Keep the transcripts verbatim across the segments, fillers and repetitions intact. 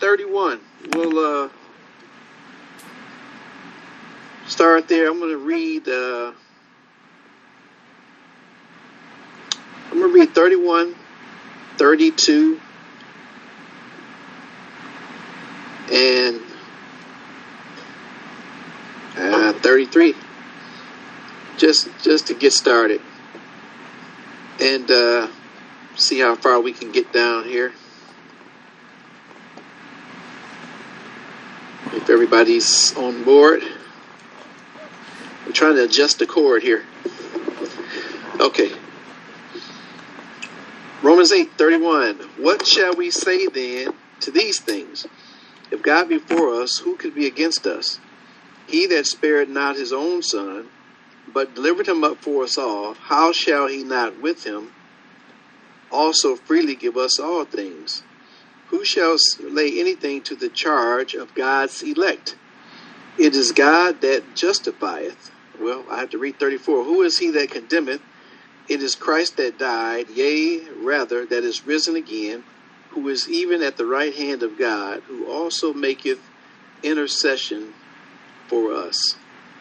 thirty-one. We'll uh, start there. I'm going to read. Uh, I'm going to read thirty-one, thirty-two, and uh, thirty-three. Just, just to get started, and uh, see how far we can get down here. If everybody's on board. I'm trying to adjust the cord here. Okay. Romans eight thirty-one. What shall we say then to these things? If God be for us, who could be against us? He that spared not his own son, but delivered him up for us all, how shall he not with him also freely give us all things? Who shall lay anything to the charge of God's elect? It is God that justifieth. Well, I have to read thirty-four. Who is he that condemneth? It is Christ that died, yea, rather, that is risen again, who is even at the right hand of God, who also maketh intercession for us.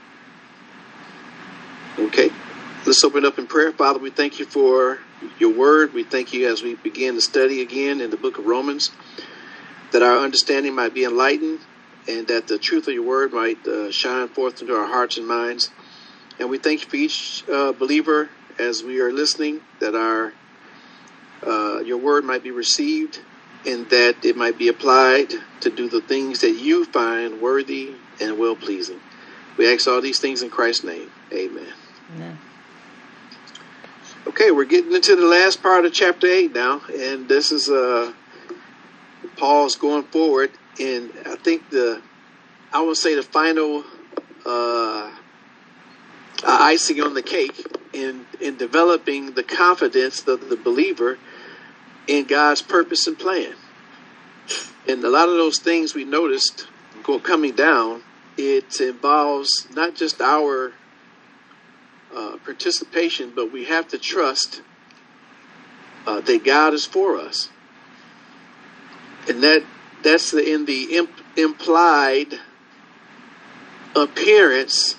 Okay, let's open up in prayer. Father, we thank you for your word. We thank you as we begin to study again in the book of Romans, that our understanding might be enlightened and that the truth of your word might uh, shine forth into our hearts and minds. And we thank you for each uh, believer as we are listening, that our uh, your word might be received and that it might be applied to do the things that you find worthy and well-pleasing. We ask all these things in Christ's name. Amen. Amen. Okay, we're getting into the last part of chapter eight now, and this is uh, Paul's going forward, and I think the, I would say the final uh, icing on the cake in, in developing the confidence of the believer in God's purpose and plan. And a lot of those things we noticed go coming down, it involves not just our uh, participation, but we have to trust uh, that God is for us. And that that's the, in the imp, implied appearance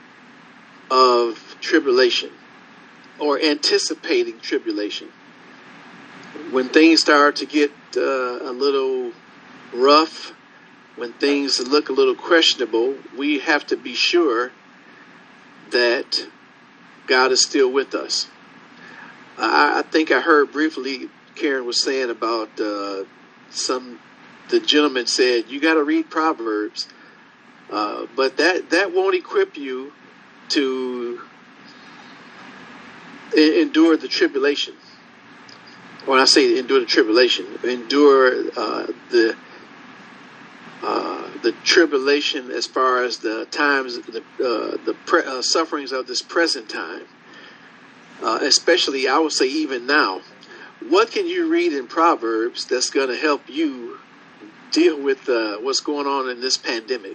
of tribulation or anticipating tribulation. When things start to get uh, a little rough, when things look a little questionable, we have to be sure that God is still with us. I, I think I heard briefly Karen was saying about uh, some, the gentleman said, you got to read Proverbs, uh, but that, that won't equip you to endure the tribulation. When I say endure the tribulation, endure uh, the uh, the tribulation as far as the times, the uh, the pre- uh, sufferings of this present time, uh, especially I would say even now. What can you read in Proverbs that's going to help you deal with uh, what's going on in this pandemic,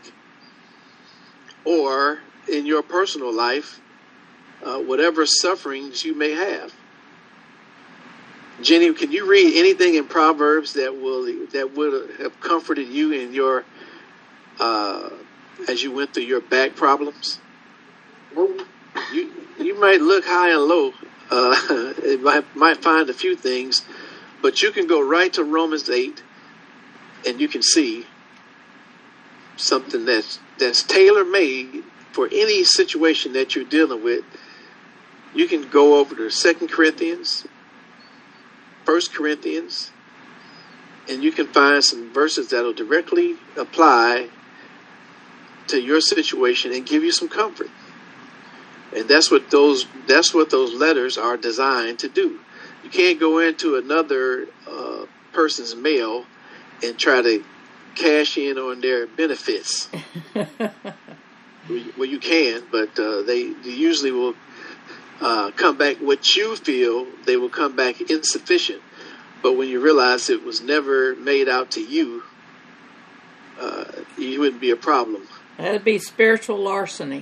or in your personal life, uh, whatever sufferings you may have? Jenny, can you read anything in Proverbs that will that would have comforted you in your uh, as you went through your back problems? You you might look high and low. Uh, it might, might find a few things, but you can go right to Romans eight, and you can see something that's that's tailor made for any situation that you're dealing with. You can go over to Second Corinthians. First Corinthians, and you can find some verses that will directly apply to your situation and give you some comfort. And that's what those that's what those letters are designed to do. You can't go into another uh, person's mail and try to cash in on their benefits. Well, you can, but uh, they, they usually will Uh, come back what you feel they will come back insufficient. But when you realize it was never made out to you, uh, you wouldn't be a problem. That'd be spiritual larceny.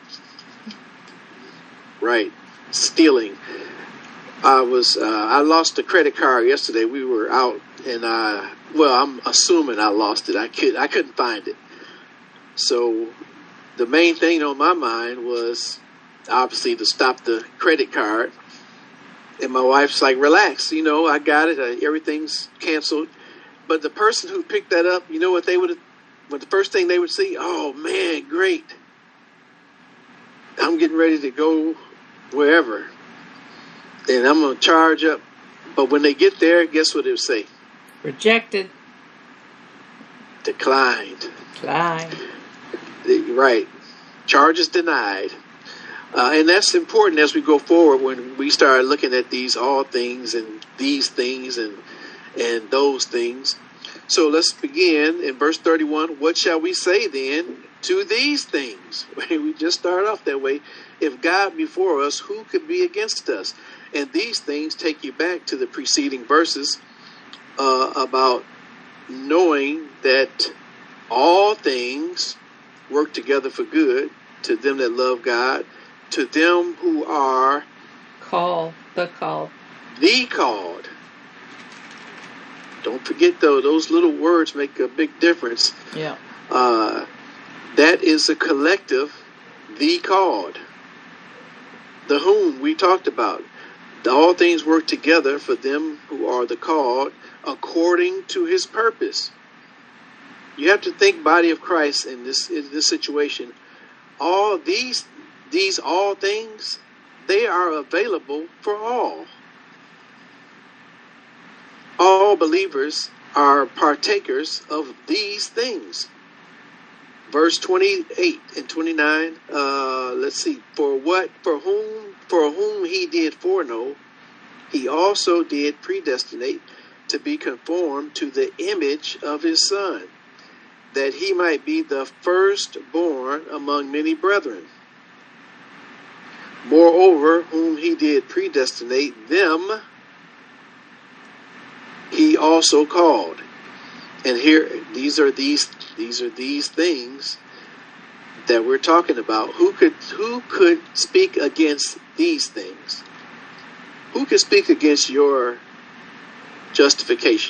Right. Stealing. I was uh, I lost a credit card yesterday. We were out and I Well, I'm assuming I lost it. I could I couldn't find it. So the main thing on my mind was obviously to stop the credit card. And my wife's like, relax, you know, I got it. Uh, everything's canceled. But the person who picked that up, you know what they would have, what the first thing they would see? Oh, man, great. I'm getting ready to go wherever. And I'm going to charge up. But when they get there, guess what it would say? Rejected. Declined. Declined. Right. Charges denied. Uh, and that's important as we go forward when we start looking at these all things and these things and and those things. So let's begin in verse thirty-one. What shall we say then to these things? We just start off that way. If God be for us, who could be against us? And these things take you back to the preceding verses uh, about knowing that all things work together for good to them that love God, to them who are called, the called. The called. Don't forget, though, those little words make a big difference. Yeah. Uh, that is a collective, the called. The whom we talked about. All things work together for them who are the called according to his purpose. You have to think body of Christ in this in this situation. All these these all things, they are available for all. All believers are partakers of these things. Verse twenty-eight and twenty-nine, uh, let's see. For what, for whom, for whom he did foreknow, he also did predestinate to be conformed to the image of his Son, that he might be the firstborn among many brethren. Moreover, whom he did predestinate, them he also called. And here, these are these these are these things that we're talking about. Who could who could speak against these things? Who could speak against your justification?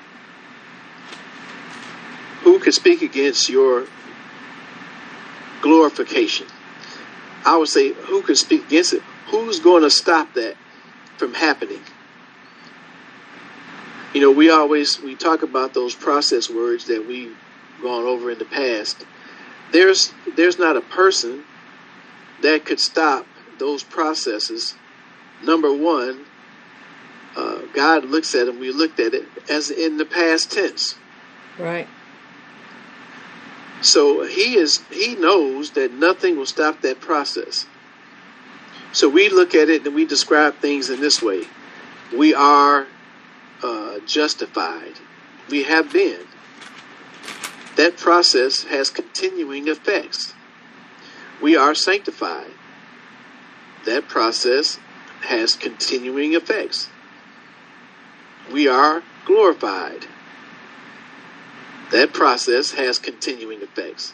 Who could speak against your glorification? I would say, who could speak against it? Who's going to stop that from happening? You know, we always, we talk about those process words that we've gone over in the past. There's, there's not a person that could stop those processes. Number one, uh, God looks at them, we looked at it as in the past tense. Right. So he is, he knows that nothing will stop that process. So we look at it and we describe things in this way. We are uh, justified. We have been. That process has continuing effects. We are sanctified. That process has continuing effects. We are glorified. That process has continuing effects.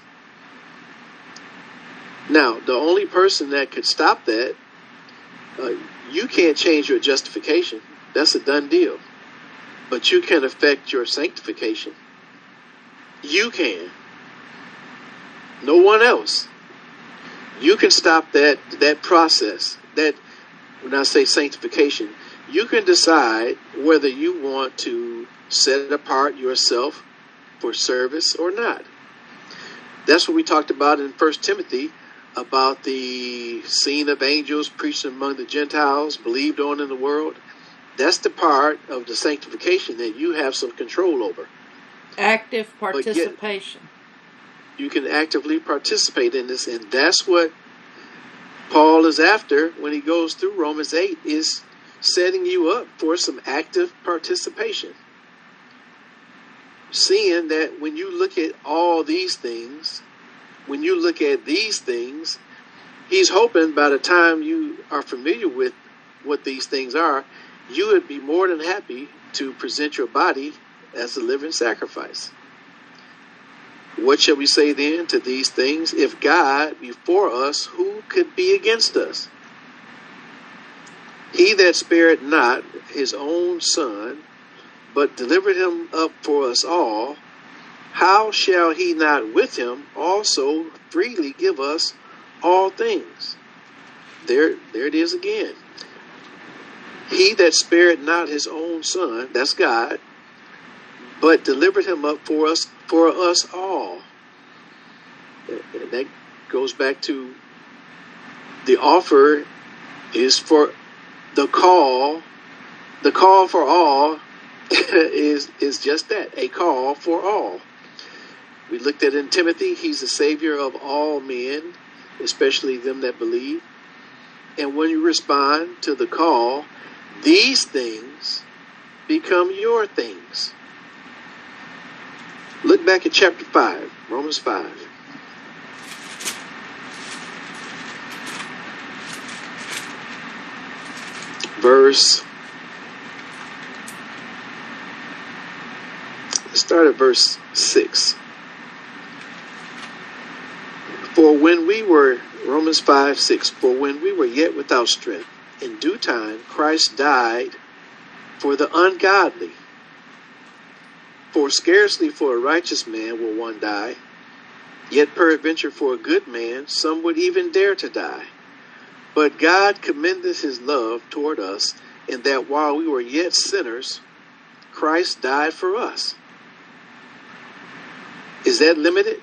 Now, the only person that could stop that, uh, you can't change your justification. That's a done deal. But you can affect your sanctification. You can. No one else. You can stop that that process. That, when I say sanctification, you can decide whether you want to set apart yourself for service or not. That's what we talked about in First Timothy, about the seen of angels preached among the Gentiles, believed on in the world. That's the part of the sanctification that you have some control over. Active participation. You can actively participate in this, and that's what Paul is after when he goes through Romans eight, is setting you up for some active participation. Seeing that when you look at all these things, when you look at these things, he's hoping by the time you are familiar with what these things are, you would be more than happy to present your body as a living sacrifice. What shall we say then to these things? If God be for us, who could be against us? He that spared not his own son, but delivered him up for us all, how shall he not with him also freely give us all things? There, there it is again. He that spared not his own son, that's God, but delivered him up for us, for us all. And that goes back to the offer is for the call. The call for all is is just that, a call for all. We looked at in Timothy, he's the Savior of all men, especially them that believe. And when you respond to the call, these things become your things. Look back at chapter five, Romans five. Verse, let's start at verse six. For when we were, Romans five, six, for when we were yet without strength, in due time Christ died for the ungodly. For scarcely for a righteous man will one die, yet peradventure for a good man some would even dare to die. But God commendeth his love toward us, in that while we were yet sinners, Christ died for us. Is that limited?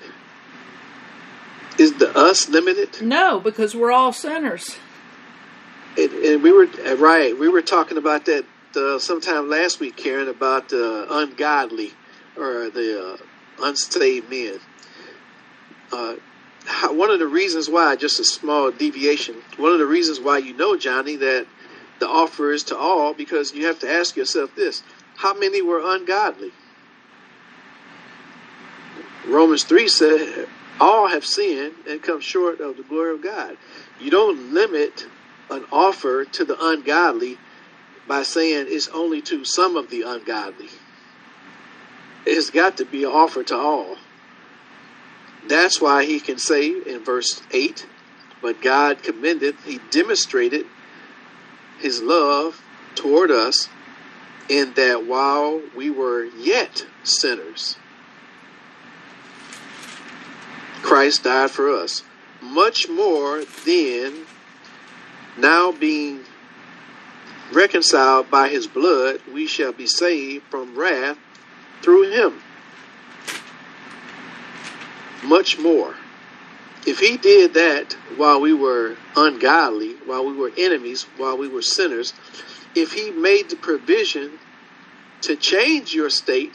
Is the us limited? No, because we're all sinners. And, and we were right. We were talking about that uh, sometime last week, Karen, about the uh, ungodly or the uh, unsaved men. Uh, how, one of the reasons why, just a small deviation, one of the reasons why you know, Johnny, that the offer is to all, because you have to ask yourself this: how many were ungodly? Romans three said, all have sinned and come short of the glory of God. You don't limit an offer to the ungodly by saying it's only to some of the ungodly. It's got to be an offer to all. That's why he can say in verse eight, but God commended, he demonstrated his love toward us in that while we were yet sinners, Christ died for us. Much more then, now being reconciled by his blood, we shall be saved from wrath through him. Much more. If he did that while we were ungodly, while we were enemies, while we were sinners, if he made the provision to change your state,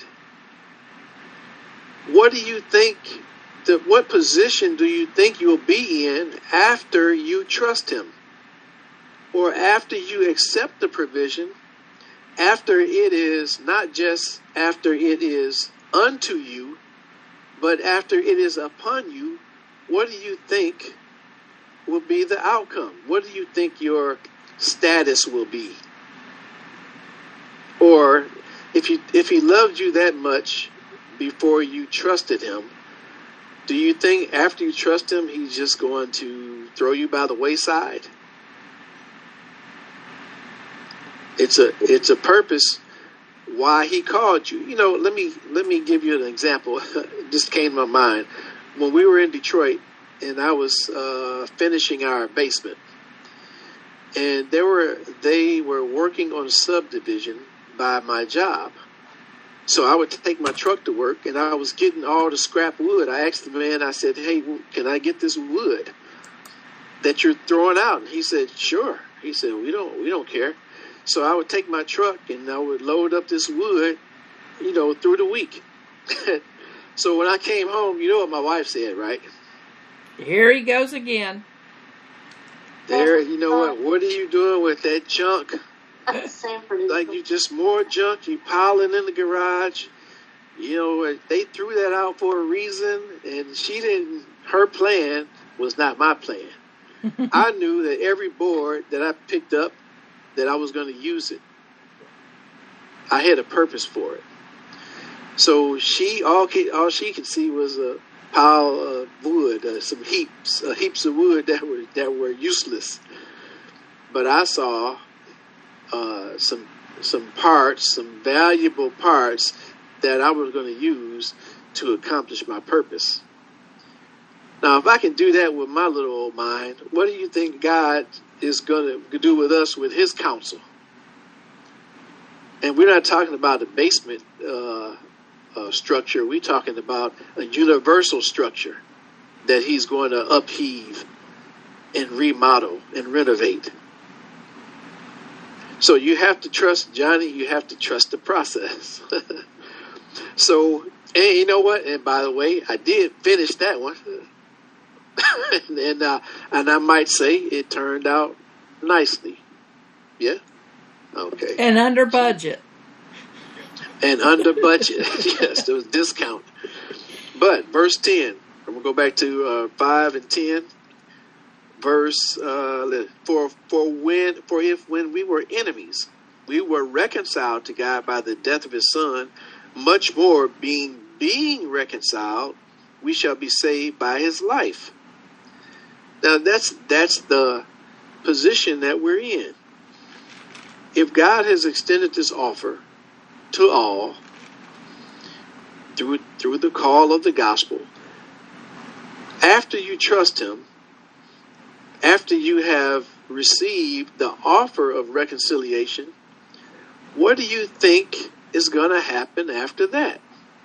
what do you think, the, what position do you think you'll be in after you trust him? Or after you accept the provision, after it is not just after it is unto you, but after it is upon you, what do you think will be the outcome? What do you think your status will be? Or if you if he loved you that much before you trusted him, do you think after you trust him, he's just going to throw you by the wayside? It's a it's a purpose why he called you. You know, let me let me give you an example. It just came to my mind. When we were in Detroit and I was uh, finishing our basement, and they were they were working on a subdivision by my job. So I would take my truck to work, and I was getting all the scrap wood. I asked the man, I said, hey, can I get this wood that you're throwing out? And he said, sure. He said, we don't we don't care. So I would take my truck and I would load up this wood, you know, through the week. So when I came home, you know what my wife said, right? Here he goes again. There, you know what? What are you doing with that junk? Sanford. Like, you just more junk, you piling in the garage. You know, they threw that out for a reason, and she didn't, her plan was not my plan. I knew that every board that I picked up, that I was going to use it. I had a purpose for it. So she, all, all she could see was a pile of wood, uh, some heaps, uh, heaps of wood that were that were useless. But I saw uh, some some parts, some valuable parts that I was going to use to accomplish my purpose. Now, if I can do that with my little old mind, what do you think God is going to do with us with his counsel? And we're not talking about a basement uh, uh, structure. We're talking about a universal structure that he's going to upheave and remodel and renovate. So you have to trust Johnny. You have to trust the process. So, and you know what? And by the way, I did finish that one. and and, uh, and I might say it turned out nicely. Yeah? Okay. And under budget. And under budget. Yes, there was discount. But verse ten, I'm going to go back to uh, five and ten. Verse, uh, for, for, when, for if when we were enemies, we were reconciled to God by the death of his son, much more being, being reconciled, we shall be saved by his life. Now that's that's the position that we're in. If God has extended this offer to all through through the call of the gospel, after you trust him, after you have received the offer of reconciliation, what do you think is going to happen after that?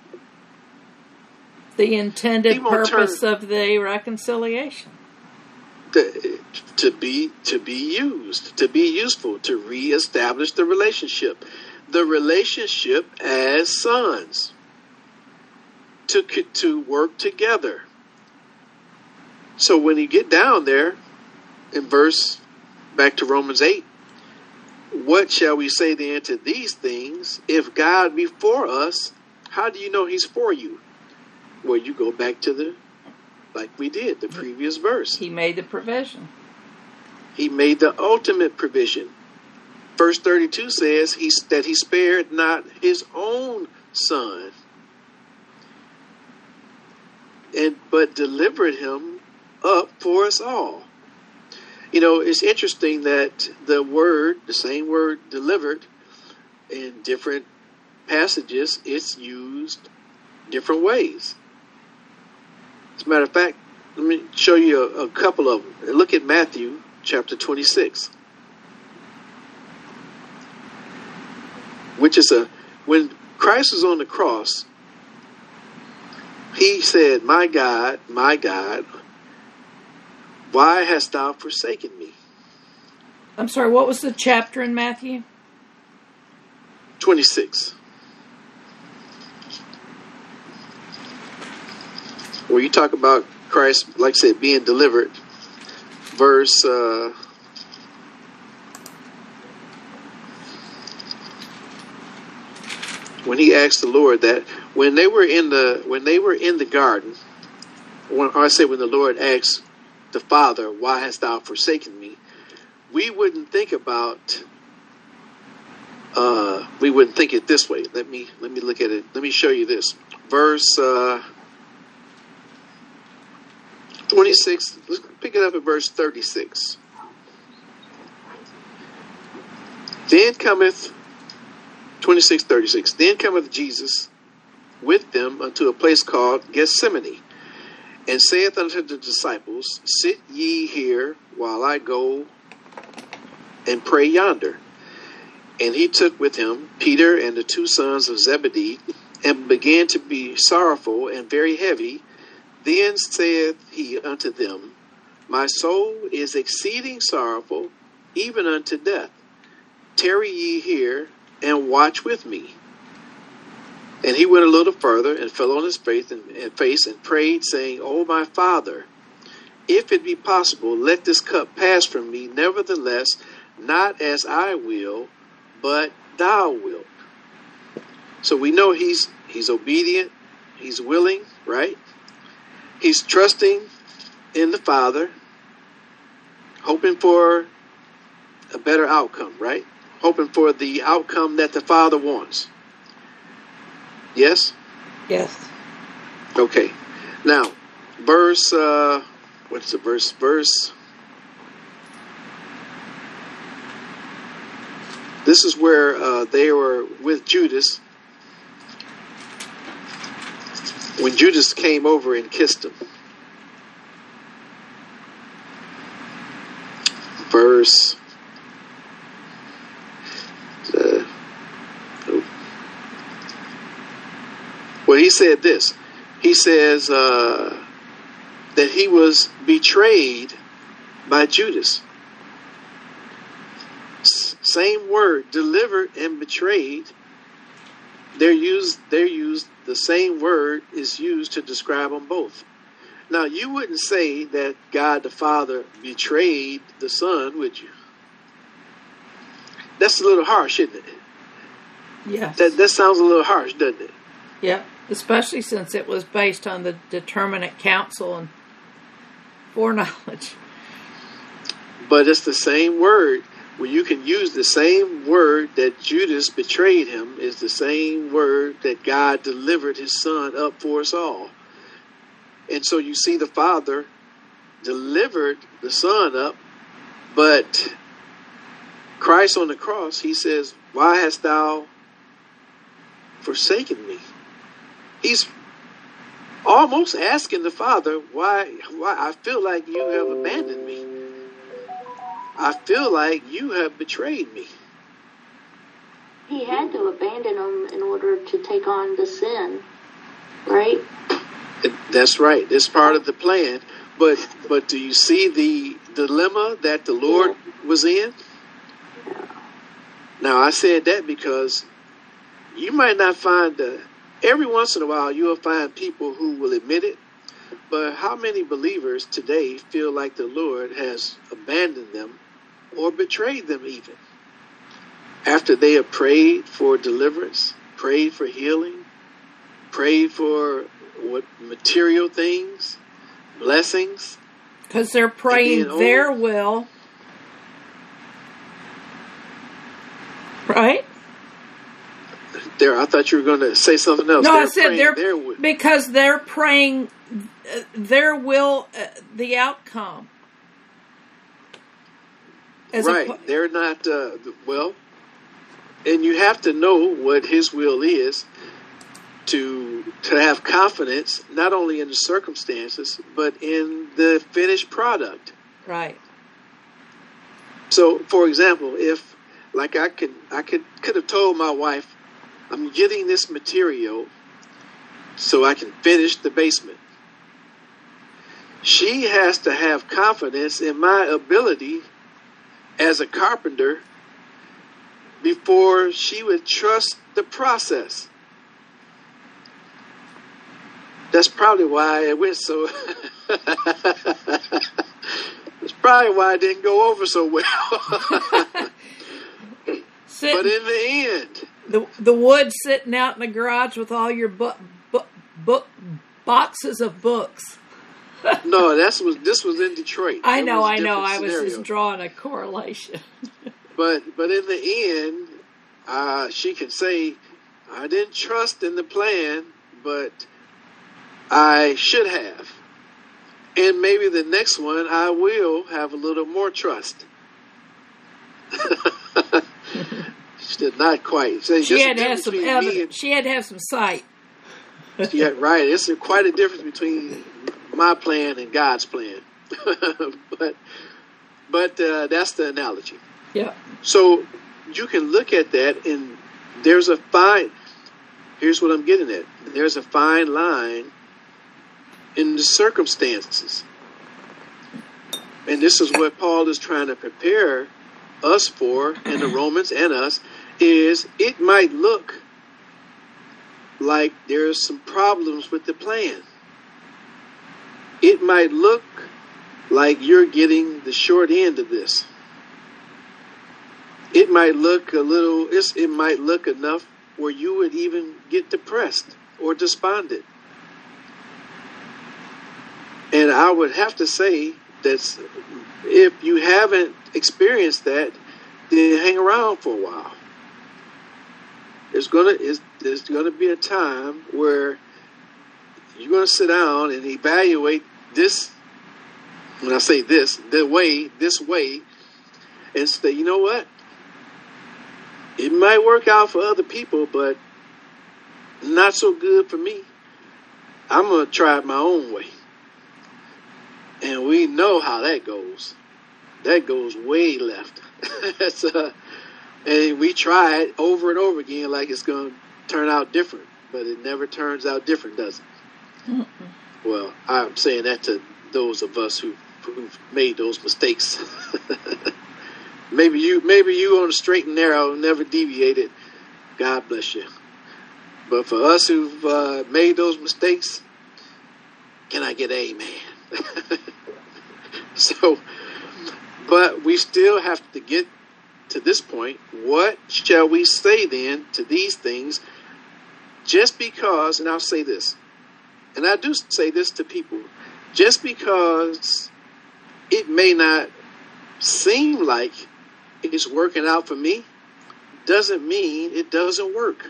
The intended purpose turn, of the reconciliation. To, to be to be used, to be useful, to reestablish the relationship. The relationship as sons. To, to work together. So when you get down there, in verse, back to Romans eight, what shall we say then to these things? If God be for us, how do you know he's for you? Well, you go back to the, like we did, the previous verse. He made the provision. He made the ultimate provision. Verse thirty-two says he, that he spared not his own son, and but delivered him up for us all. You know, it's interesting that the word, the same word delivered, in different passages, it's used different ways. As a matter of fact, let me show you a, a couple of them. Look at Matthew chapter twenty-six. Which is a, when Christ was on the cross, he said, my God, my God, why hast thou forsaken me? I'm sorry, what was the chapter in Matthew? twenty-six. Where you talk about Christ, like I said, being delivered. Verse, uh, when he asked the Lord that, when they were in the, when they were in the garden, when I say when the Lord asked the Father, why hast thou forsaken me? We wouldn't think about, uh, we wouldn't think it this way. Let me, let me look at it. Let me show you this. Verse, uh, twenty-six, let's pick it up at verse thirty-six. Then cometh, twenty-six, thirty-six, then cometh Jesus with them unto a place called Gethsemane, and saith unto the disciples, sit ye here while I go and pray yonder. And he took with him Peter and the two sons of Zebedee, and began to be sorrowful and very heavy. Then saith he unto them, my soul is exceeding sorrowful, even unto death. Tarry ye here, and watch with me. And he went a little further, and fell on his face and, and face, and prayed, saying, O my Father, if it be possible, let this cup pass from me. Nevertheless, not as I will, but thou wilt. So we know he's he's obedient, he's willing, right? He's trusting in the Father, hoping for a better outcome, right? Hoping for the outcome that the Father wants. Yes? Yes. Okay. Now, verse, uh, what's the verse? Verse This is where uh, they were with Judas when Judas came over and kissed him. Verse. Uh, well, he said this. He says uh, that he was betrayed by Judas. S- same word, delivered and betrayed. They're used. They're used. The same word is used to describe them both. Now, you wouldn't say that God the Father betrayed the Son, would you? That's a little harsh, isn't it? Yeah. That that sounds a little harsh, doesn't it? Yeah. Especially since it was based on the determinate counsel and foreknowledge. But it's the same word. Well, you can use the same word that Judas betrayed him is the same word that God delivered his Son up for us all. And so you see the Father delivered the Son up, but Christ on the cross, he says, why hast thou forsaken me? He's almost asking the Father, why, why I feel like you have abandoned me. I feel like you have betrayed me. He had to abandon him in order to take on the sin, right? That's right. It's part of the plan. But but do you see the dilemma that the Lord yeah. was in? Yeah. Now, I said that because you might not find, uh, every once in a while, you'll find people who will admit it. But how many believers today feel like the Lord has abandoned them or betrayed them even? After they have prayed for deliverance, prayed for healing, prayed for what material things, blessings. Because they're praying their will. Right? There, I thought you were going to say something else. No, they're I said they're their will. Because they're praying uh, their will, uh, the outcome. As right. A, they're not, uh, well, and you have to know what his will is to to have confidence, not only in the circumstances, but in the finished product. Right. So, for example, if, like I could, I could, could have told my wife, I'm getting this material so I can finish the basement. She has to have confidence in my ability as a carpenter before she would trust the process. That's probably why it went so. That's probably why it didn't go over so well. Sitting, but in the end, the the wood sitting out in the garage with all your book book book boxes of books. No, that's was this was in Detroit. I It know, was a I know. different I was scenario. just drawing a correlation. But but in the end, uh, she can say, I didn't trust in the plan, but I should have. And maybe the next one, I will have a little more trust. She did not quite. So she had to have some evidence. and, she had to have some sight. Yeah, right. It's a, quite a difference between my plan and God's plan. but but uh, that's the analogy. Yeah. So you can look at that, and there's a fine. Here's what I'm getting at. There's a fine line in the circumstances, and this is what Paul is trying to prepare us for, and the Romans and us. Is it might look like there's some problems with the plan. It might look like you're getting the short end of this. It might look a little, it's, it might look enough where you would even get depressed or despondent. And I would have to say that if you haven't experienced that, then hang around for a while. There's gonna is there's gonna be a time where you're gonna sit down and evaluate this. When I say this, the way, this way, and say, you know what? It might work out for other people, but not so good for me. I'm going to try it my own way. And we know how that goes. That goes way left. That's, uh, and we try it over and over again like it's going to turn out different. But it never turns out different, does it? Mm-mm. Well, I'm saying that to those of us who, who've made those mistakes. maybe you maybe you on the straight and narrow, never deviated. God bless you. But for us who've uh, made those mistakes, can I get amen? So, but we still have to get to this point. What shall we say then to these things? Just because, and I'll say this, and I do say this to people, just because it may not seem like it's working out for me, doesn't mean it doesn't work.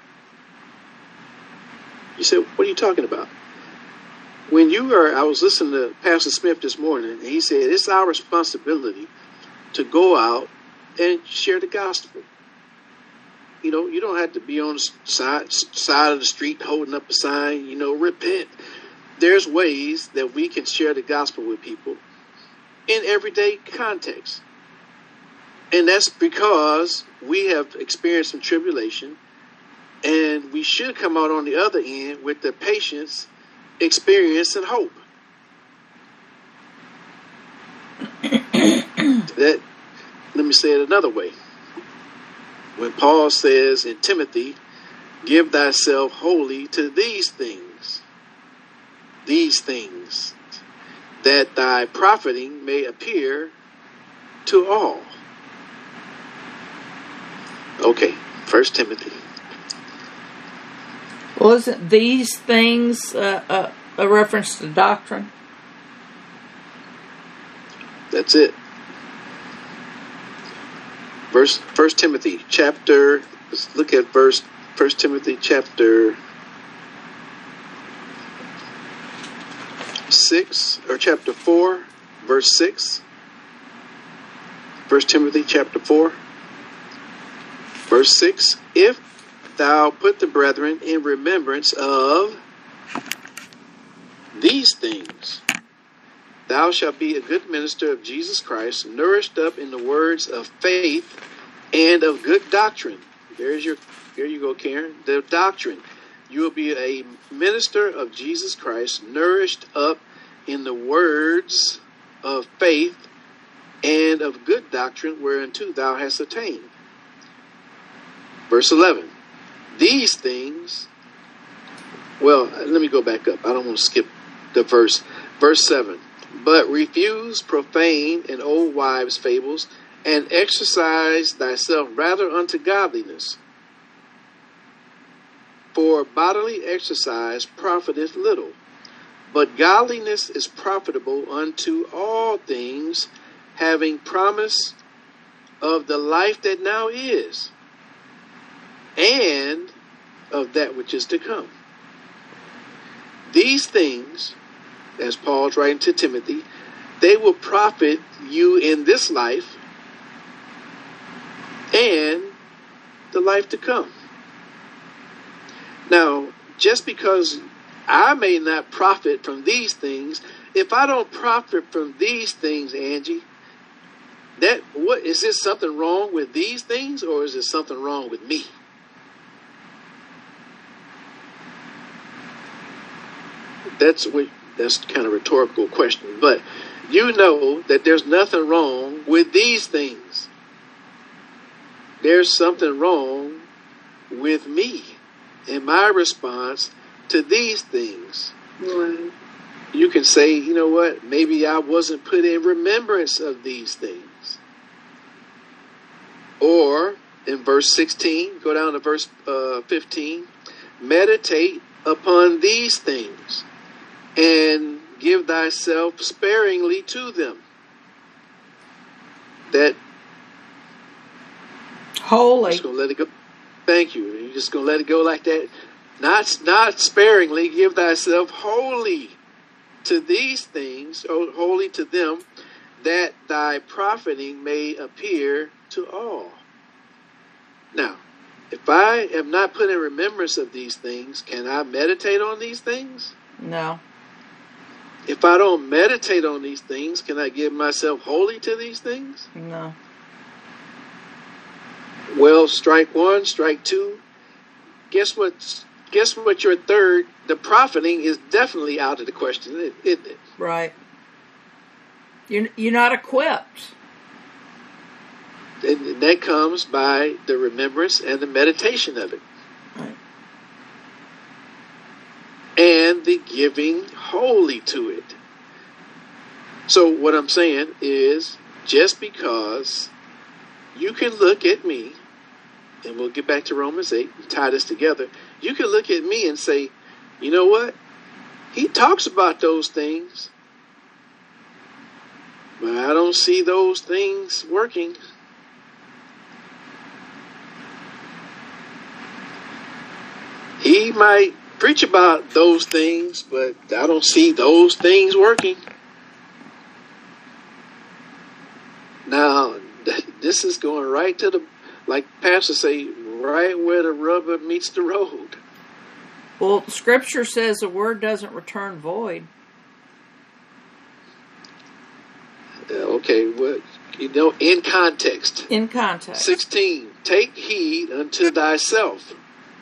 You say, what are you talking about? When you are, I was listening to Pastor Smith this morning, and he said, it's our responsibility to go out and share the gospel. You know, you don't have to be on the side, side of the street holding up a sign, you know, repent. There's ways that we can share the gospel with people in everyday context. And that's because we have experienced some tribulation, and we should come out on the other end with the patience, experience, and hope. that, let me say it another way. When Paul says in Timothy, give thyself wholly to these things, these things, that thy profiting may appear to all. Okay, First Timothy. Wasn't these things uh, uh, a reference to doctrine? That's it. Verse First Timothy chapter. Let's look at verse First Timothy chapter six or chapter four, verse six. First Timothy chapter four, verse six. If thou put the brethren in remembrance of these things, thou shalt be a good minister of Jesus Christ, nourished up in the words of faith and of good doctrine. There's your, here you go, Karen. The doctrine. You will be a minister of Jesus Christ, nourished up in the words of faith and of good doctrine, whereunto thou hast attained. Verse eleven. These things, well, let me go back up. I don't want to skip the verse. Verse seven. But refuse profane and old wives' fables, and exercise thyself rather unto godliness. For bodily exercise profiteth little, but godliness is profitable unto all things, having promise of the life that now is, and of that which is to come. These things, as Paul's writing to Timothy, they will profit you in this life and the life to come. Now, just because I may not profit from these things, if I don't profit from these things, Angie, that what is this something wrong with these things, or is there something wrong with me? That's what that's kind of a rhetorical question, but you know that there's nothing wrong with these things. There's something wrong with me and my response to these things. Right. You can say, you know what, maybe I wasn't put in remembrance of these things. Or in verse sixteen, go down to verse uh, fifteen, meditate upon these things and give thyself sparingly to them. That holy. Just gonna let it go. Thank you. You're just gonna let it go like that. Not not sparingly. Give thyself wholly to these things, wholly to them, that thy profiting may appear to all. Now, if I am not put in remembrance of these things, can I meditate on these things? No. If I don't meditate on these things, can I give myself wholly to these things? No. Well, strike one, strike two. Guess what? Guess what? Your third, the profiting, is definitely out of the question, isn't it? Right. You're you're not equipped. And that comes by the remembrance and the meditation of it, Right. and the giving wholly to it. So what I'm saying is, just because you can look at me, and we'll get back to Romans eight and tie this together, you can look at me and say, you know what? He talks about those things, but I don't see those things working. He might preach about those things, but I don't see those things working. Now, this is going right to the, like pastors say, right where the rubber meets the road. Well, Scripture says the word doesn't return void. Uh, okay, well, you know, in context. In context. sixteen, take heed unto thyself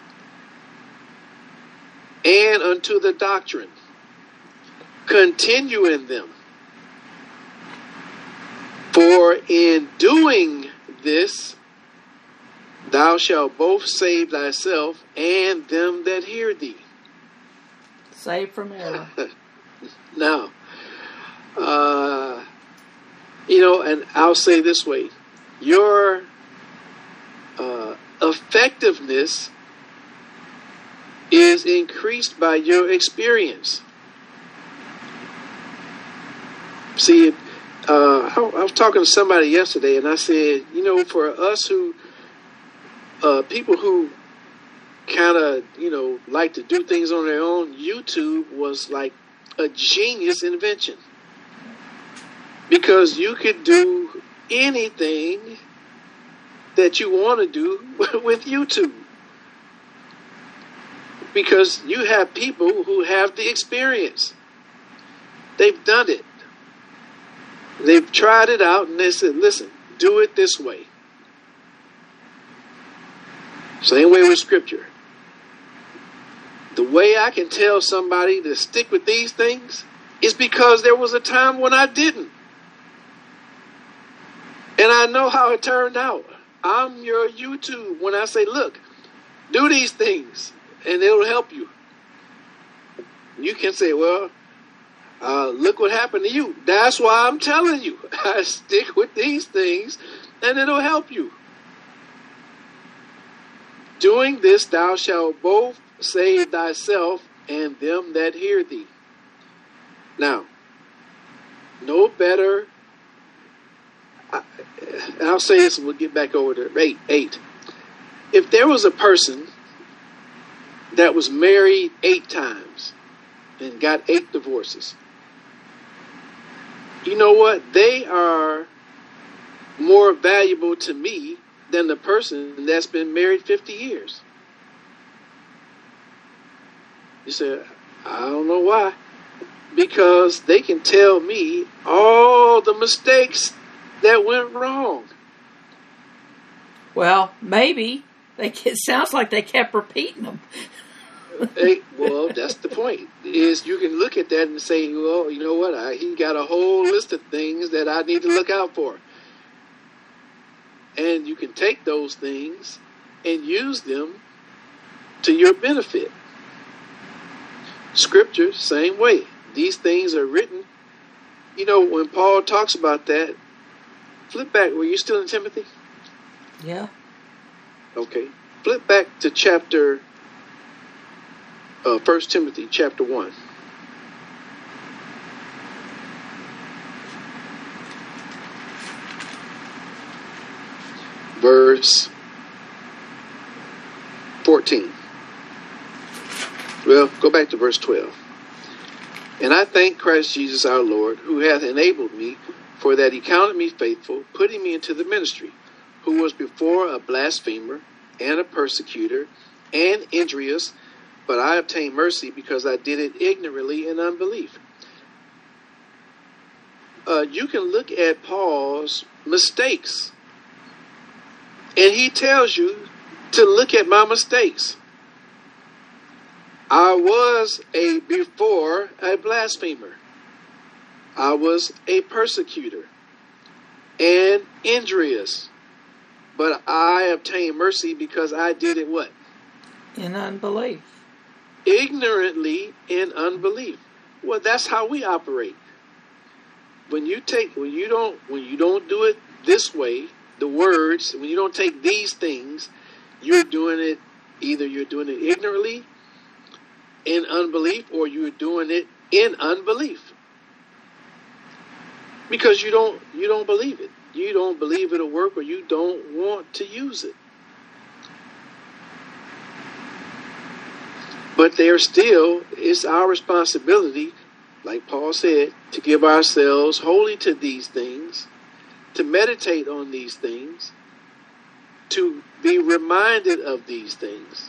and unto the doctrine. Continue in them. For in doing this, thou shalt both save thyself and them that hear thee. Saved from error. Now, uh, you know, and I'll say this way, your uh, effectiveness is increased by your experience. See, uh, I, I was talking to somebody yesterday, and I said, you know, for us who, uh, people who kind of, you know, like to do things on their own, YouTube was like a genius invention. Because you could do anything that you want to do with YouTube. Because you have people who have the experience. They've done it. They've tried it out and they said, listen, do it this way. Same way with Scripture. The way I can tell somebody to stick with these things is because there was a time when I didn't. And I know how it turned out. I'm your YouTube when I say, look, do these things and it'll help you. You can say, well, uh, look what happened to you. That's why I'm telling you. I stick with these things and it'll help you. Doing this, thou shalt both save thyself and them that hear thee. Now, no better. I, and I'll say this and we'll get back over to eight. Eight. If there was a person that was married eight times and got eight divorces, you know what? They are more valuable to me than the person that's been married fifty years. You say, I don't know why. Because they can tell me all the mistakes that went wrong. Well, maybe. They, it sounds like they kept repeating them. Hey, well, that's the point. Is you can look at that and say, well, you know what? I, he got a whole list of things that I need to look out for. And you can take those things and use them to your benefit. Scripture, same way. These things are written. You know, when Paul talks about that, flip back. Were you still in Timothy? Yeah. Okay. Flip back to chapter, uh, First Timothy, chapter one. Verse fourteen. Well, go back to verse twelve. And I thank Christ Jesus our Lord, who hath enabled me, for that he counted me faithful, putting me into the ministry, who was before a blasphemer, and a persecutor and injurious, but I obtained mercy because I did it ignorantly in unbelief. Uh, you can look at Paul's mistakes, and he tells you to look at my mistakes. I was a before a blasphemer. I was a persecutor and injurious, but I obtained mercy because I did it what? In unbelief. Ignorantly in unbelief. Well, that's how we operate. When you take, when you don't, when you don't do it this way, the words, when you don't take these things, you're doing it, either you're doing it ignorantly in unbelief or you're doing it in unbelief. Because you don't, you don't believe it. You don't believe it'll work, or you don't want to use it. But there still is our responsibility, like Paul said, to give ourselves wholly to these things, to meditate on these things, to be reminded of these things.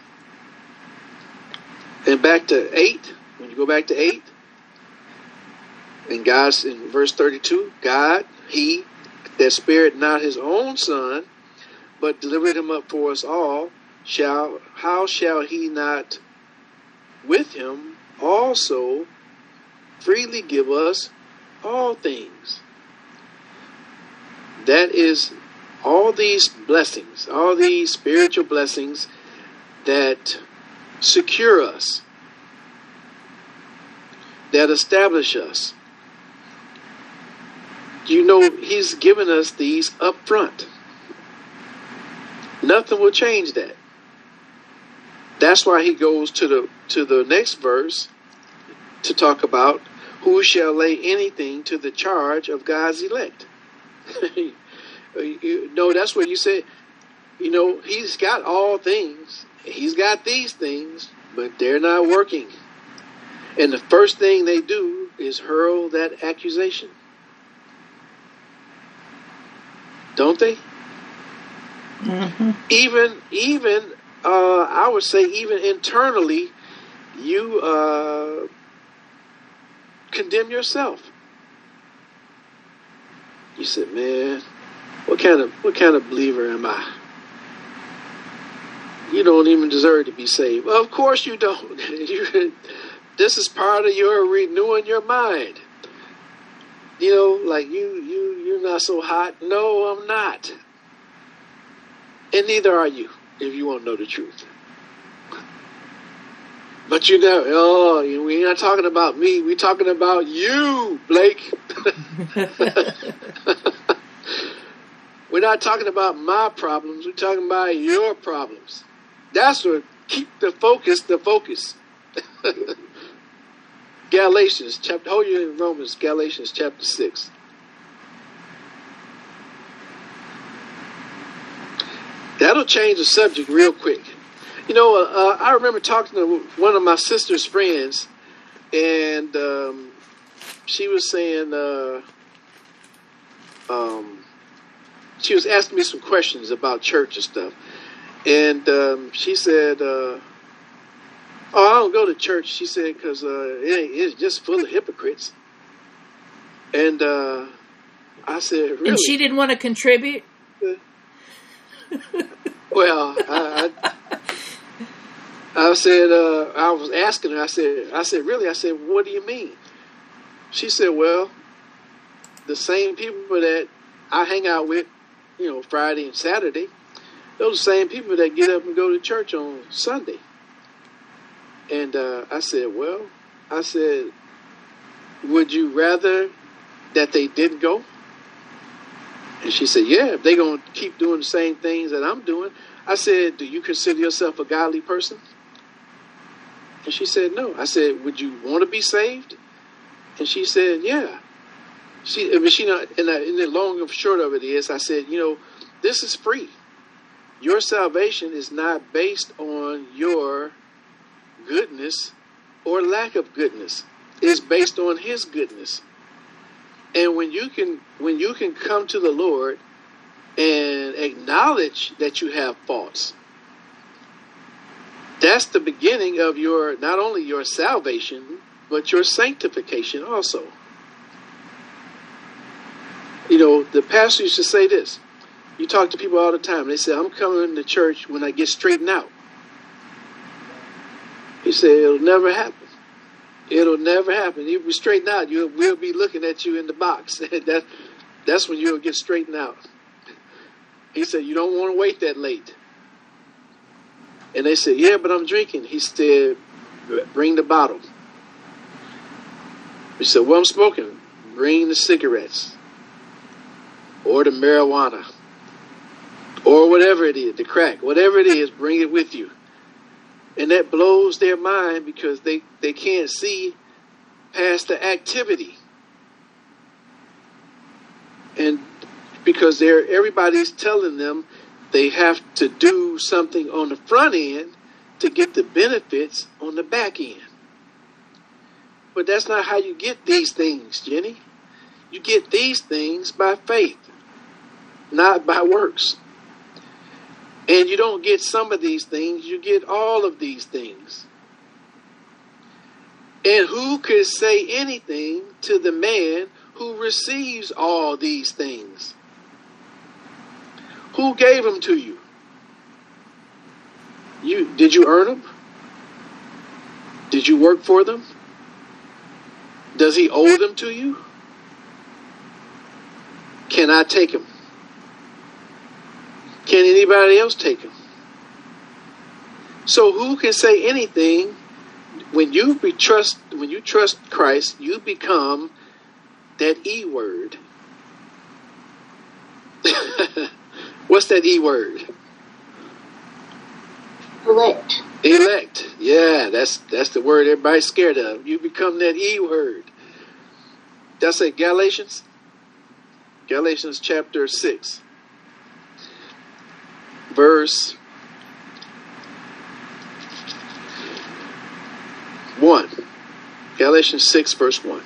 And back to eight, when you go back to eight, and God's in verse thirty-two, God, he that spared not his own son, but delivered him up for us all, shall how shall he not with him also freely give us all things? That is all these blessings, all these spiritual blessings that secure us, that establish us. You know, he's given us these up front. Nothing will change that. That's why he goes to the to the next verse to talk about who shall lay anything to the charge of God's elect. You know, that's what you say. You know, he's got all things. He's got these things, but they're not working. And the first thing they do is hurl that accusation. Don't they? Mm-hmm. Even, even, uh, I would say, even internally, you uh, condemn yourself. You said, "Man, what kind of what kind of believer am I? You don't even deserve to be saved." Well, of course you don't. you, this is part of your renewing your mind. You know, like you, you, you're not so hot. No, I'm not. And neither are you, if you want to know the truth. But you know, oh, we're not talking about me. We're talking about you, Blake. We're not talking about my problems. We're talking about your problems. That's what keep the focus, the focus. Galatians chapter, hold you in Romans, Galatians chapter six. That'll change the subject real quick. You know, uh, I remember talking to one of my sister's friends, and um, she was saying, uh, um, she was asking me some questions about church and stuff. And um, she said, uh, "Oh, I don't go to church," she said, "because uh, it ain't, it's just full of hypocrites." And uh, I said, "Really?" And she didn't want to contribute? Well, I, I, I said, uh, I was asking her, I said, I said, "Really?" I said, "What do you mean?" She said, "Well, the same people that I hang out with, you know, Friday and Saturday, those are the same people that get up and go to church on Sunday." And uh, I said, "Well," I said, "would you rather that they didn't go?" And she said, "Yeah, if they're going to keep doing the same things that I'm doing." I said, "Do you consider yourself a godly person?" And she said, "No." I said, "Would you want to be saved?" And she said, "Yeah." She, I mean, she not, and, the, and the long and short of it is, I said, "You know, this is free. Your salvation is not based on your goodness or lack of goodness. It's based on His goodness. And when you can, when you can come to the Lord and acknowledge that you have faults, that's the beginning of your, not only your salvation, but your sanctification also. You know, the pastor used to say this. You talk to people all the time. They say, I'm coming to church when I get straightened out. He said, it'll never happen. It'll never happen. You'll be straightened out. You'll, we'll be looking at you in the box. that, that's when you'll get straightened out. He said, you don't want to wait that late. And they said, yeah, but I'm drinking. He said, bring the bottle. He said, well, I'm smoking. Bring the cigarettes. Or the marijuana. Or whatever it is, the crack. Whatever it is, bring it with you. And that blows their mind because they, they can't see past the activity. And because they're everybody's telling them they have to do something on the front end to get the benefits on the back end. But that's not how you get these things, Jenny. You get these things by faith, not by works. And you don't get some of these things, you get all of these things. And who could say anything to the man who receives all these things? Who gave them to you? You did you earn them? Did you work for them? Does he owe them to you? Can I take them? Can anybody else take them? So who can say anything when you be trust when you trust Christ? You become that E word. What's that E word? Elect. Elect. Yeah, that's that's the word everybody's scared of. You become that E word. That's it. Galatians. Galatians chapter six. Verse one. Galatians six, verse one.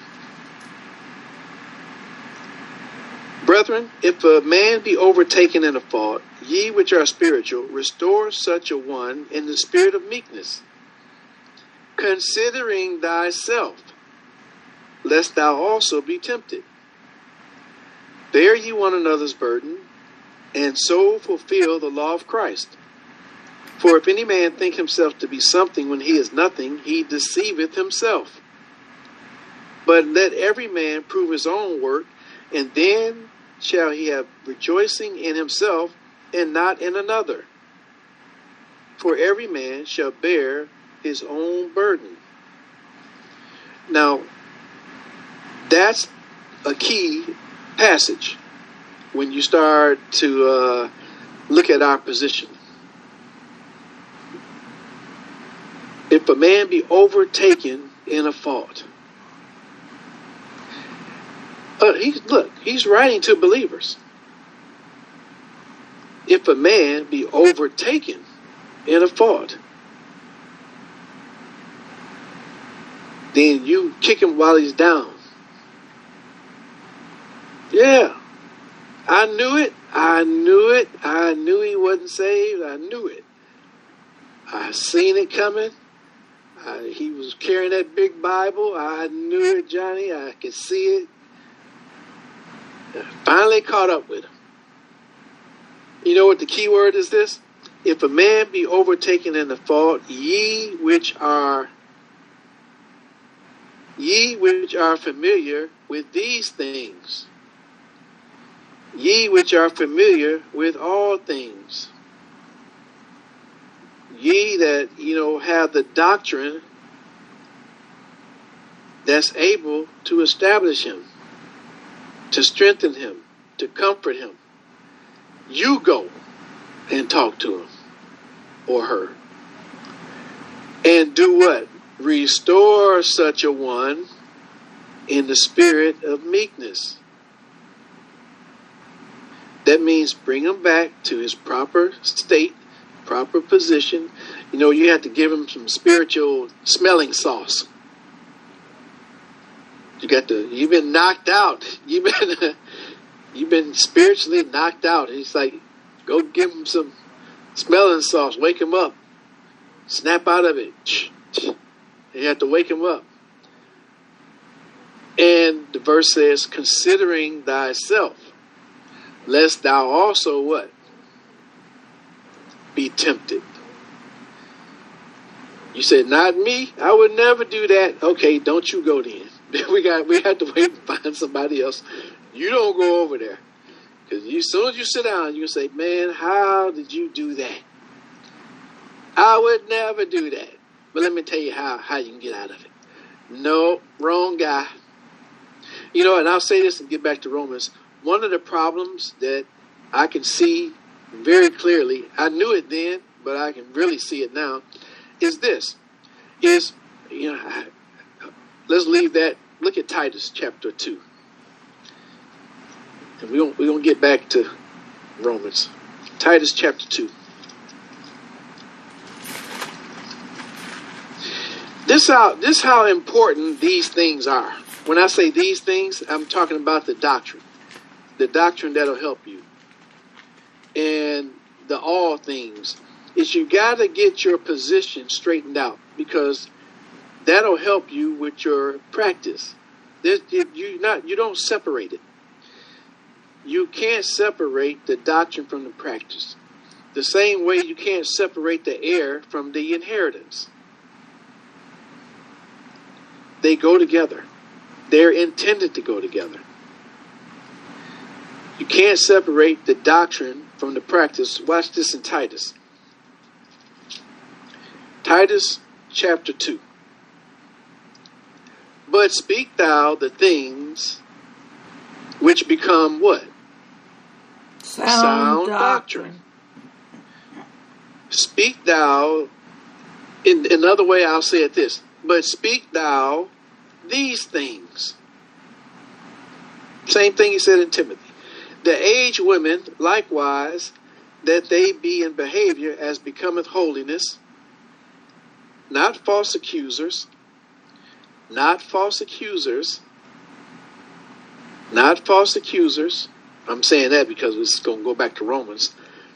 Brethren, if a man be overtaken in a fault, ye which are spiritual, restore such a one in the spirit of meekness, considering thyself, lest thou also be tempted. Bear ye one another's burden, and so fulfill the law of Christ. For if any man think himself to be something when he is nothing, he deceiveth himself. But let every man prove his own work, and then shall he have rejoicing in himself, and not in another. For every man shall bear his own burden. Now, that's a key passage when you start to uh, look at our position. If a man be overtaken in a fault, uh, he's, look, he's writing to believers. If a man be overtaken in a fault, then you kick him while he's down. Yeah, I knew it. I knew it. I knew he wasn't saved. I knew it. I seen it coming. I, he was carrying that big Bible. I knew it, Johnny. I could see it. I finally caught up with him. You know what the key word is this? If a man be overtaken in the fault, ye which are ye which are familiar with these things, ye which are familiar with all things, ye that, you know, have the doctrine that's able to establish him, to strengthen him, to comfort him. You go and talk to him or her. And do what? Restore such a one in the spirit of meekness. That means bring him back to his proper state, proper position. You know, you have to give him some spiritual smelling sauce. You got to, you've been knocked out. You've been, you've been spiritually knocked out. He's like, go give him some smelling sauce. Wake him up. Snap out of it. You have to wake him up. And the verse says, considering thyself, lest thou also what? Be tempted. You said, not me. I would never do that. Okay, don't you go then. we got we have to wait and find somebody else. You don't go over there. Because as soon as you sit down, you say, man, how did you do that? I would never do that. But let me tell you how, how you can get out of it. No, wrong guy. You know, and I'll say this and get back to Romans. One of the problems that I can see very clearly, I knew it then, but I can really see it now, is this. Is, you know, I, let's leave that. Look at Titus chapter two. And we're going we're gonna get back to Romans. Titus chapter two. This how this how important these things are. When I say these things, I'm talking about the doctrine. The doctrine that'll help you. And the all things. Is you got to get your position straightened out, because that'll help you with your practice. There's, you not you don't separate it. You can't separate the doctrine from the practice. The same way you can't separate the heir from the inheritance. They go together. They're intended to go together. You can't separate the doctrine from the practice. Watch this in Titus. Titus chapter two. But speak thou the things which become what? Sound, Sound doctrine. doctrine. Speak thou, in another way I'll say it this, but speak thou these things. Same thing he said in Timothy. The aged women likewise, that they be in behavior as becometh holiness, not false accusers, not false accusers, not false accusers. I'm saying that because it's going to go back to Romans.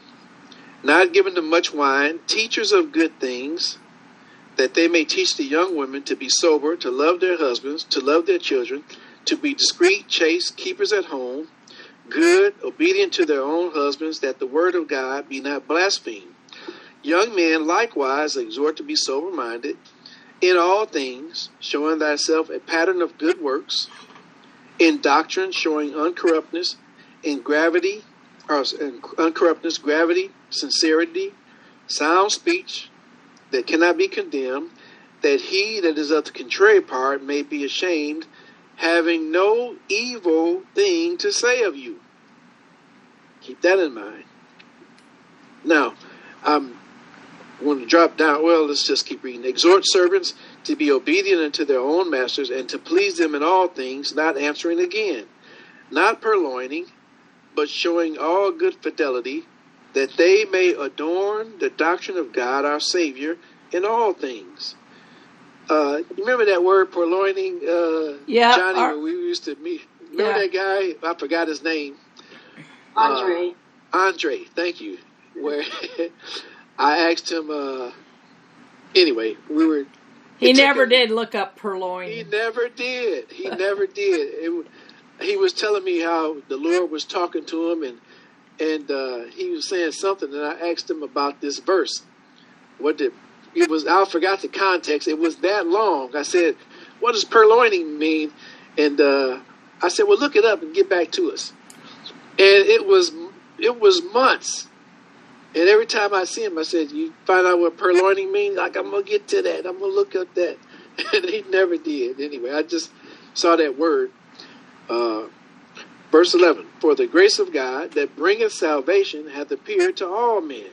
Not given to much wine, teachers of good things, that they may teach the young women to be sober, to love their husbands, to love their children, to be discreet, chaste, keepers at home, good, obedient to their own husbands, that the word of God be not blasphemed. Young men likewise exhort to be sober-minded, in all things, showing thyself a pattern of good works, in doctrine showing uncorruptness, in gravity, or in uncorruptness, gravity, sincerity, sound speech, that cannot be condemned, that he that is of the contrary part may be ashamed, having no evil thing to say of you. Keep that in mind. Now, I'm going to drop down. Well, let's just keep reading. Exhort servants to be obedient unto their own masters, and to please them in all things, not answering again, not purloining, but showing all good fidelity, that they may adorn the doctrine of God our Savior in all things. Uh, you remember that word purloining, uh, yeah, Johnny, our, when we used to meet? Remember yeah. that guy? I forgot his name. Andre. Uh, Andre, thank you. Where I asked him, uh, anyway, we were... He never did look up purloining. He never did. He never did. It, he was telling me how the Lord was talking to him, and and uh, he was saying something, and I asked him about this verse. What did it was? I forgot the context. It was that long. I said, "What does purloining mean?" And uh, I said, "Well, look it up and get back to us." And it was it was months. And every time I see him, I said, "You find out what purloining means?" Like, I'm gonna get to that. I'm gonna look up that. And he never did. Anyway, I just saw that word. Uh, verse eleven, for the grace of God that bringeth salvation hath appeared to all men,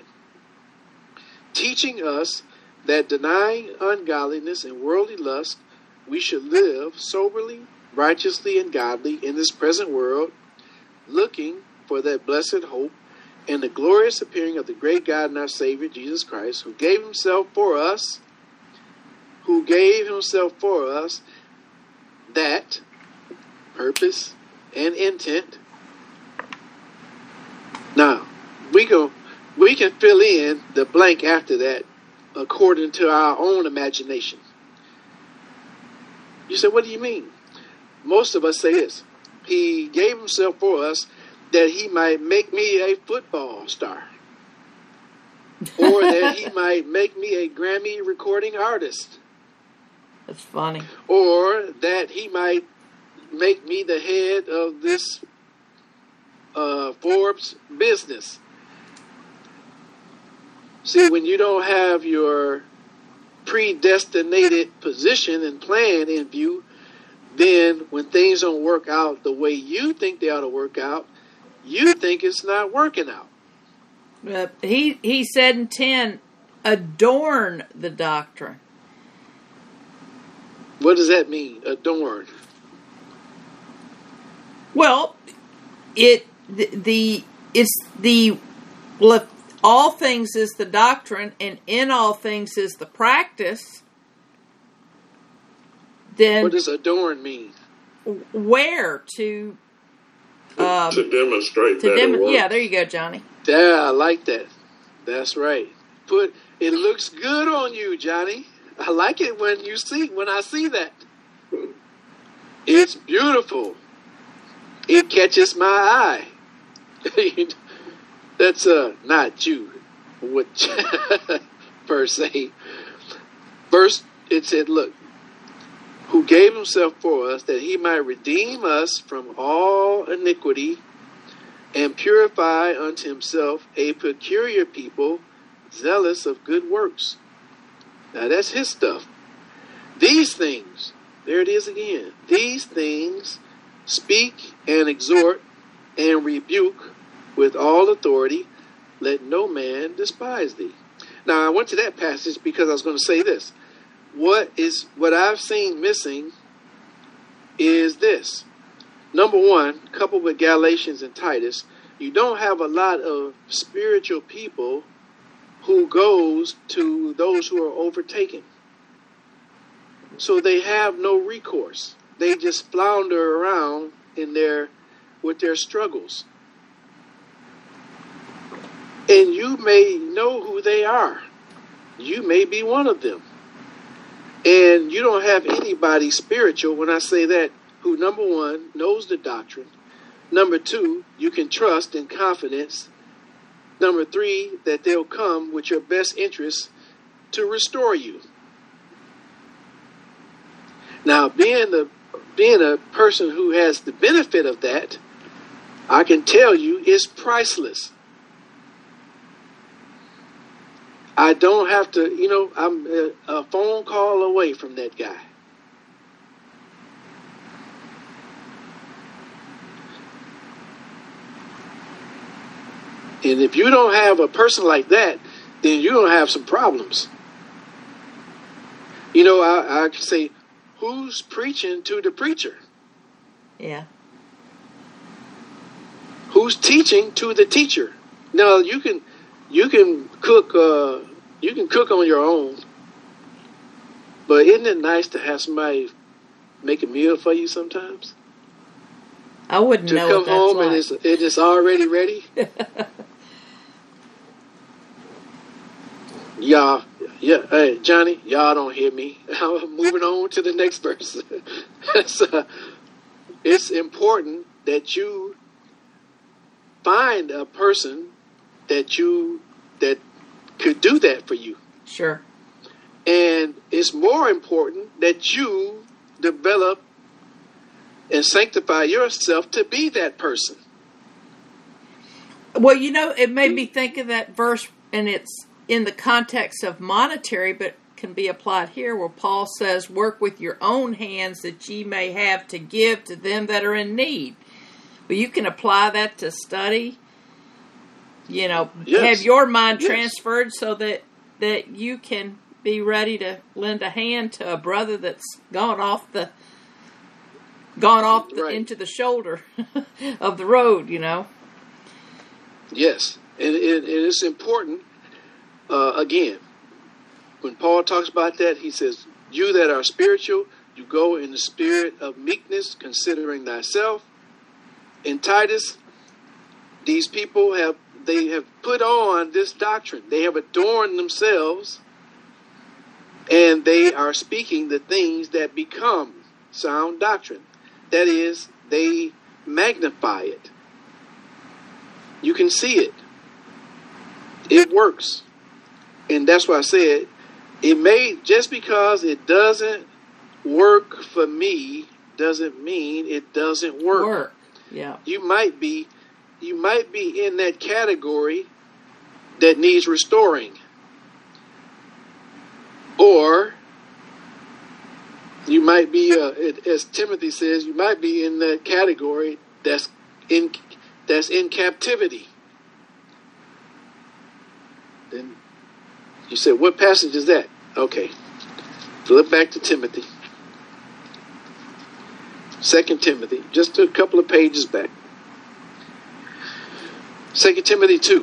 teaching us that denying ungodliness and worldly lust, we should live soberly, righteously, and godly in this present world, looking for that blessed hope and the glorious appearing of the great God and our Savior, Jesus Christ, who gave himself for us, who gave himself for us, that purpose and intent. Now, we go, we can fill in the blank after that according to our own imagination. You say, what do you mean? Most of us say this. He gave himself for us that he might make me a football star. Or that he might make me a Grammy recording artist. That's funny. Or that he might make me the head of this uh, Forbes business. See, when you don't have your predestinated position and plan in view, then when things don't work out the way you think they ought to work out, you think it's not working out. Uh, he he said in ten, adorn the doctrine. What does that mean, adorn? Well, it the, the it's the well, if all things is the doctrine, and in all things is the practice. Then what does adorn mean? Where to um, to demonstrate to that dem- it works. Yeah, there you go, Johnny. Yeah, I like that. That's right. Put it looks good on you, Johnny. I like it when you see when I see that. It's beautiful. It catches my eye. That's uh not you, which per se. First, it said, "Look, who gave himself for us that he might redeem us from all iniquity, and purify unto himself a peculiar people, zealous of good works." Now that's his stuff. These things, there it is again. These things speak and exhort and rebuke with all authority. Let no man despise thee. Now I went to that passage because I was going to say this. What is what I've seen missing is this. Number one, coupled with Galatians and Titus, you don't have a lot of spiritual people who goes to those who are overtaken. So they have no recourse. They just flounder around in their with their struggles. And you may know who they are. You may be one of them. And you don't have anybody spiritual, when I say that, who, number one, knows the doctrine. Number two, you can trust in confidence. Number three, that they'll come with your best interests to restore you. Now, being the being a person who has the benefit of that, I can tell you it's priceless. I don't have to, you know, I'm a, a phone call away from that guy. And if you don't have a person like that, then you're going to have some problems. You know, I, I can say, who's preaching to the preacher? Yeah. Who's teaching to the teacher? Now, you can you can cook uh, you can cook on your own, but isn't it nice to have somebody make a meal for you sometimes? I wouldn't to know come what that's home like. and it's, it is already ready. Y'all, yeah, hey, Johnny, y'all don't hear me. I'm moving on to the next verse. So, it's important that you find a person that you that could do that for you. Sure. And it's more important that you develop and sanctify yourself to be that person. Well, you know, it made me think of that verse, and it's in the context of monetary, but can be applied here, where Paul says, work with your own hands that ye may have to give to them that are in need. Well, you can apply that to study. You know, yes. have your mind yes. transferred so that, that you can be ready to lend a hand to a brother that's gone off the gone off the, right. into the shoulder of the road, you know. Yes, and, and, and it's important. Uh, again, when Paul talks about that, he says, you that are spiritual, you go in the spirit of meekness, considering thyself. In Titus, these people have, they have put on this doctrine. They have adorned themselves and they are speaking the things that become sound doctrine. That is, they magnify it. You can see it. It works. And that's why I said, it may, just because it doesn't work for me, doesn't mean it doesn't work. Work. Yeah. You might be, you might be in that category that needs restoring. Or you might be, uh, as Timothy says, you might be in that category that's in that's in captivity. Then you said, what passage is that? Okay, flip back to Timothy. Second Timothy, just a couple of pages back. Second Timothy two,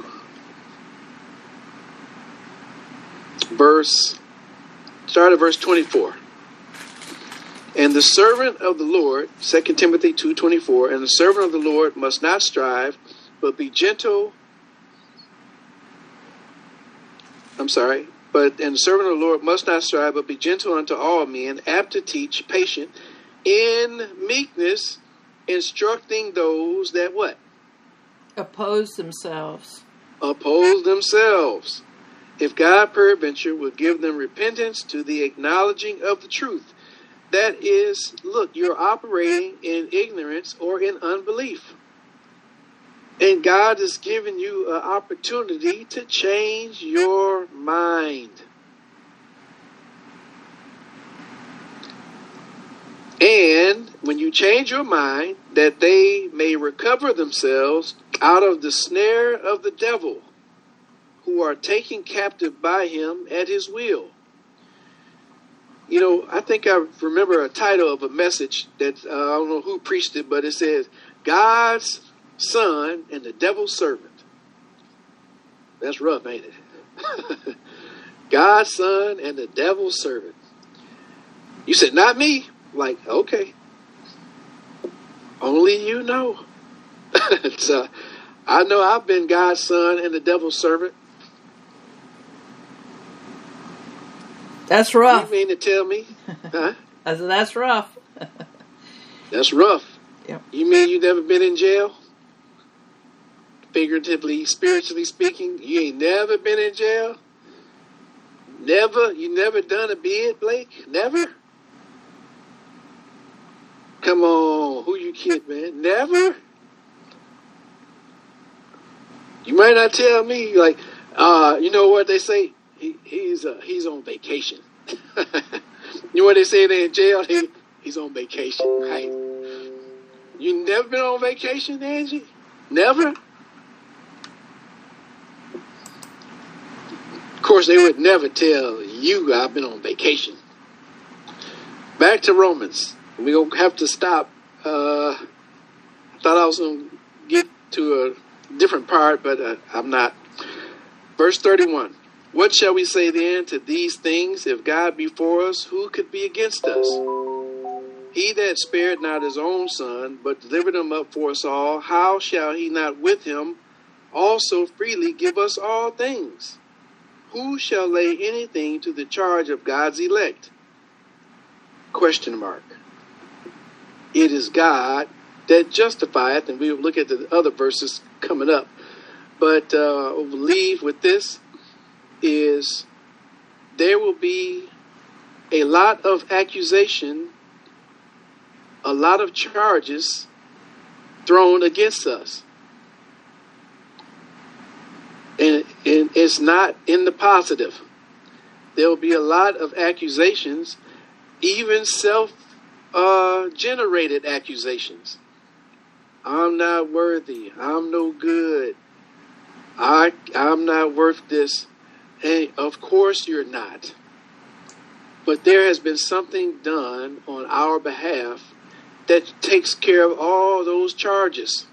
verse. Start at verse twenty-four. And the servant of the Lord, Second Timothy two twenty-four, and the servant of the Lord must not strive, but be gentle. I'm sorry. But, and the servant of the Lord must not strive, but be gentle unto all men, apt to teach, patient, in meekness, instructing those that what? Oppose themselves. Oppose themselves. If God peradventure will give them repentance to the acknowledging of the truth. That is, look, you're operating in ignorance or in unbelief. And God has given you an opportunity to change your mind. And when you change your mind, that they may recover themselves out of the snare of the devil, who are taken captive by him at his will. You know, I think I remember a title of a message that, uh, I don't know who preached it, but it says, God's son and the devil's servant. That's rough, ain't it? God's son and the devil's servant. You said, not me? Like, okay. Only you know. So, I know I've been God's son and the devil's servant. That's rough. You mean to tell me? Huh? I said, that's rough. That's rough. Yep. You mean you never been in jail? Figuratively, spiritually speaking, you ain't never been in jail? Never? You never done a bid, Blake? Never? Come on, who you kid, man? Never? You might not tell me, like, uh, you know what they say? He, he's uh, he's on vacation. You know what they say there in jail? He, he's on vacation, right? You never been on vacation, Angie? Never? Of course, they would never tell you I've been on vacation. Back to Romans. We're going to have to stop. Uh, I thought I was going to get to a different part, but uh, I'm not. Verse thirty-one. What shall we say then to these things? If God be for us, who could be against us? He that spared not his own son, but delivered him up for us all, how shall he not with him also freely give us all things? Who shall lay anything to the charge of God's elect? Question mark. It is God that justifieth, and we will look at the other verses coming up. But uh, I believe with this is there will be a lot of accusation, a lot of charges thrown against us. And, and it's not in the positive. There will be a lot of accusations, even self-generated uh, accusations. I'm not worthy. I'm no good. I, I'm not worth this. And of course you're not. But there has been something done on our behalf that takes care of all those charges.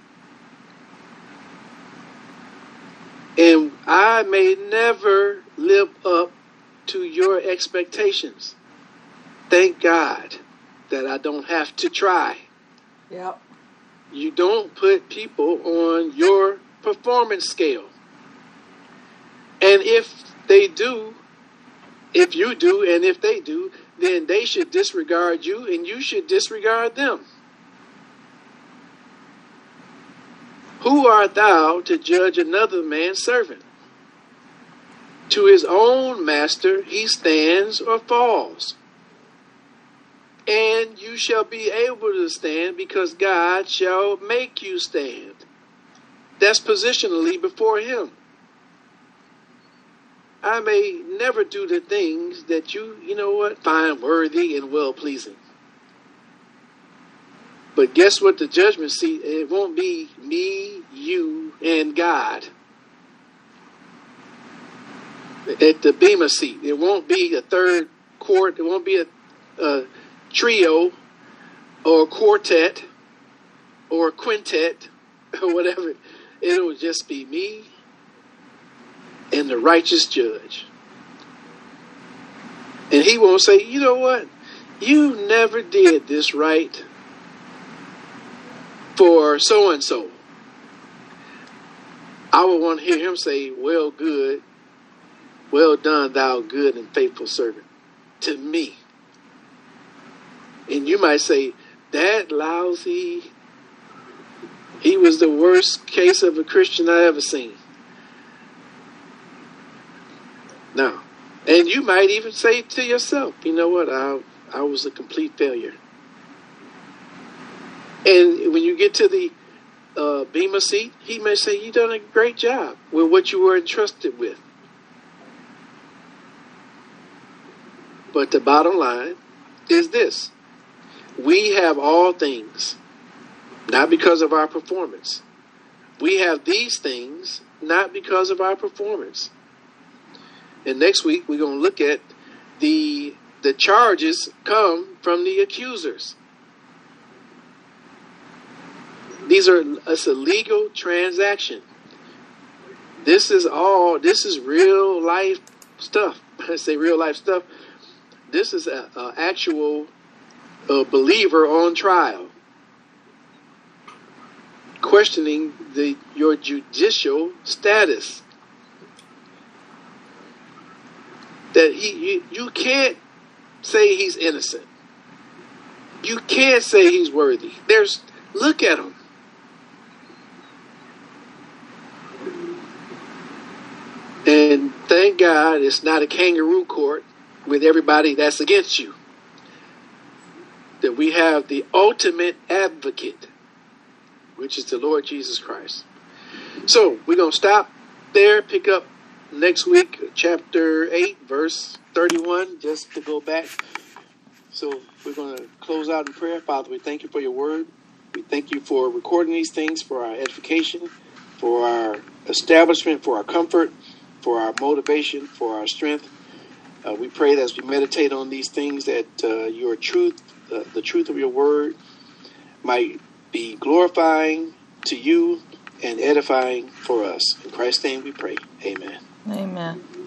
And I may never live up to your expectations. Thank God that I don't have to try. Yep. You don't put people on your performance scale. And if they do, If you do, and if they do, then they should disregard you, and you should disregard them. Who art thou to judge another man's servant? To his own master he stands or falls. And you shall be able to stand, because God shall make you stand. That's positionally before him. I may never do the things that you, you know what, find worthy and well-pleasing. But guess what? The judgment seat, it won't be me, you, and God. At the Bema seat, it won't be a third court. It won't be a, a trio or a quartet or a quintet or whatever. It'll just be me and the righteous judge. And he won't say, you know what? You never did this right for so-and-so. I would want to hear him say, well, good. Well done, thou good and faithful servant, to me. And you might say, that lousy, he was the worst case of a Christian I ever seen. Now, and you might even say to yourself, you know what, I, I was a complete failure. And when you get to the uh, Bema seat, he may say, you done a great job with what you were entrusted with. But the bottom line is this. We have all things, not because of our performance. We have these things, not because of our performance. And next week, we're going to look at the the charges come from the accusers. These are, it's a legal transaction. This is all, this is real life stuff. I say real life stuff. This is an actual uh, believer on trial, questioning the your judicial status. That he, you, you can't say he's innocent. You can't say he's worthy. There's, look at him. And thank God it's not a kangaroo court with everybody that's against you. That we have the ultimate advocate, which is the Lord Jesus Christ. So we're going to stop there, pick up next week, chapter eight, verse thirty-one, just to go back. So we're going to close out in prayer. Father, we thank you for your word. We thank you for recording these things for our edification, for our establishment, for our comfort, for our motivation, for our strength. Uh, we pray that as we meditate on these things, that uh, your truth, uh, the truth of your word, might be glorifying to you and edifying for us. In Christ's name we pray. Amen. Amen.